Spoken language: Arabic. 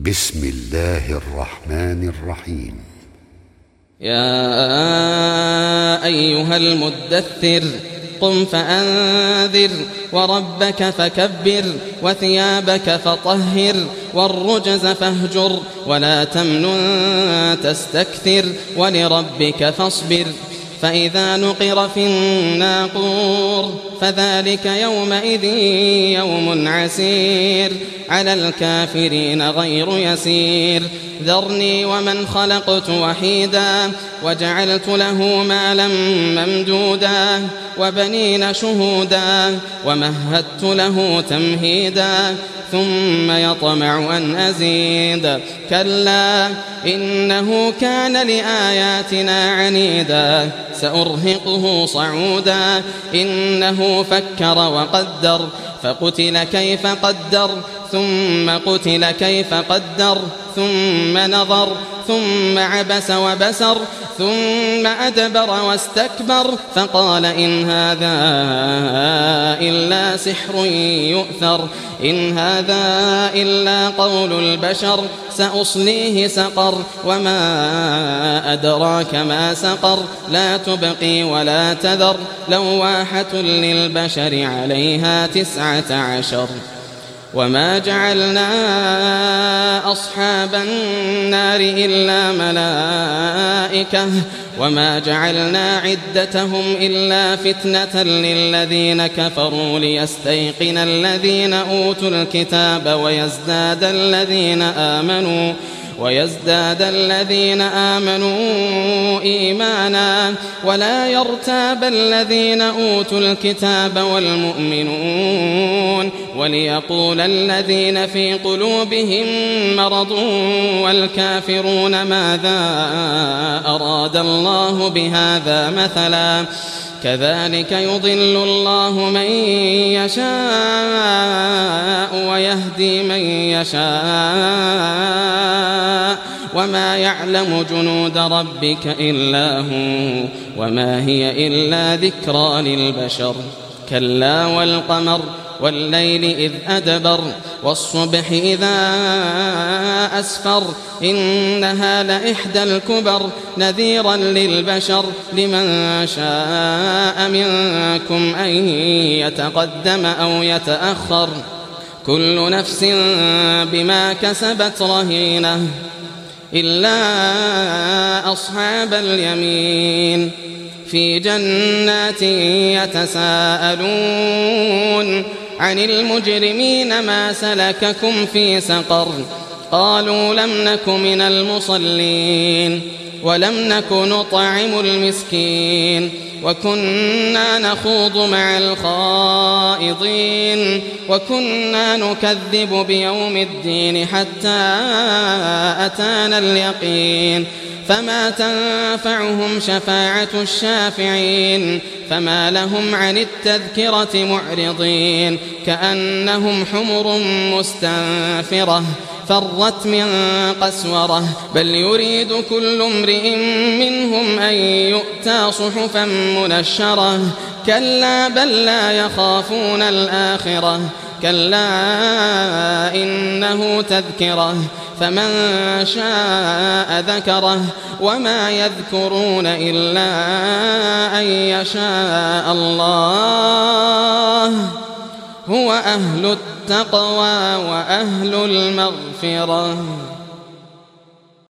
بسم الله الرحمن الرحيم. يا أيها المدثر قم فأنذر وربك فكبر وثيابك فطهر والرجز فاهجر ولا تمنن تستكثر ولربك فاصبر فإذا نقر في الناقور فذلك يومئذ يوم عسير على الكافرين غير يسير ذرني ومن خلقت وحيدا وجعلت له مالا ممدودا وبنين شهودا ومهدت له تمهيدا ثم يطمع أن أزيد كلا إنه كان لآياتنا عنيدا سأرهقه صعودا إنه فكر وقدر فقتل كيف قدر ثم قتل كيف قدر ثم نظر ثم عبس وبسر ثم أدبر واستكبر فقال إن هذا إلا سحر يؤثر إن هذا إلا قول البشر سأصليه سقر وما أدراك ما سقر لا تبقي ولا تذر لواحة للبشر عليها 19 وما جعلنا أصحاب النار إلا ملائكة وما جعلنا عدتهم إلا فتنة للذين كفروا ليستيقن الذين أوتوا الكتاب ويزداد الذين آمنوا إيمانا ولا يرتاب الذين أوتوا الكتاب والمؤمنون وليقول الذين في قلوبهم مرض والكافرون ماذا أراد الله بهذا مثلا كذلك يضل الله من يشاء ويهدي من يشاء وما يعلم جنود ربك إلا هو وما هي إلا ذكرى للبشر كلا والقمر والليل إذ أدبر والصبح إذا أسفر إنها لإحدى الكبر نذيرا للبشر لمن شاء منكم أن يتقدم أو يتأخر كل نفس بما كسبت رهينة إلا أصحاب اليمين في جنات يتساءلون عن المجرمين ما سلككم في سقر قالوا لم نك من المصلين ولم نك نطعم المسكين وكنا نخوض مع الخائضين وكنا نكذب بيوم الدين حتى أتانا اليقين فما تنفعهم شفاعة الشافعين فما لهم عن التذكرة معرضين كأنهم حمر مستنفرة فرت من قسورة بل يريد كل امرئ منهم أن يؤتى صحفا منشرة كلا بل لا يخافون الآخرة كلا إنه تذكرة فمن شاء ذكره وما يذكرون إلا أن يشاء الله هو أهل التقوى وأهل المغفرة